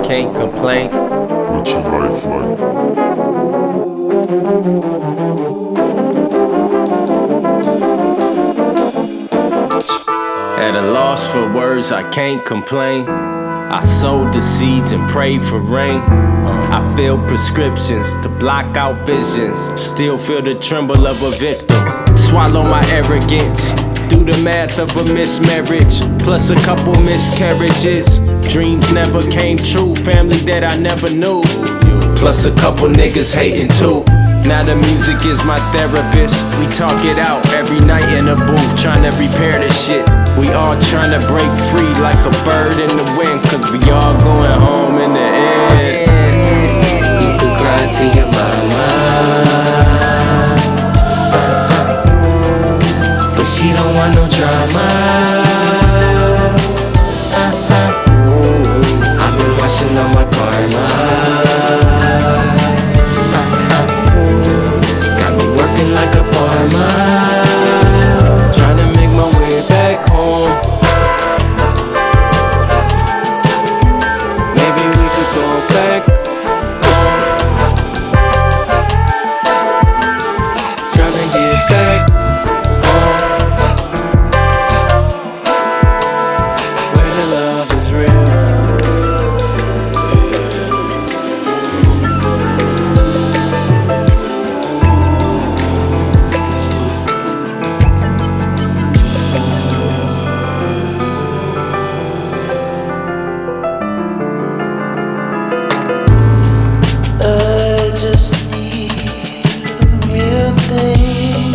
can't complain. What's your life like? At a loss for words, I can't complain. I sowed the seeds and prayed for rain. I filled prescriptions to block out visions. Still feel the tremble of a victim. Swallow my arrogance. Do the math of a mismarriage, plus a couple miscarriages. Dreams never came true, family that I never knew. Plus a couple niggas hating too. Now the music is my therapist. We talk it out every night in the booth, trying to repair this shit. We all trying to break free like a bird in the wind, cause we all going home in the end. You could cry to your mama, but she don't want no drama. I've been washing all my karma. Got me working like a farmer, trying to make my way back home. Maybe we could go back home. Trying to get back home, where the love is real. I just need the real thing.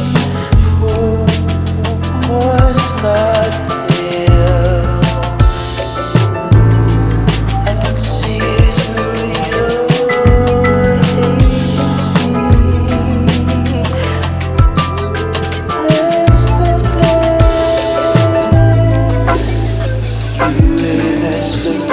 Was not there. I can see through your hazy. You in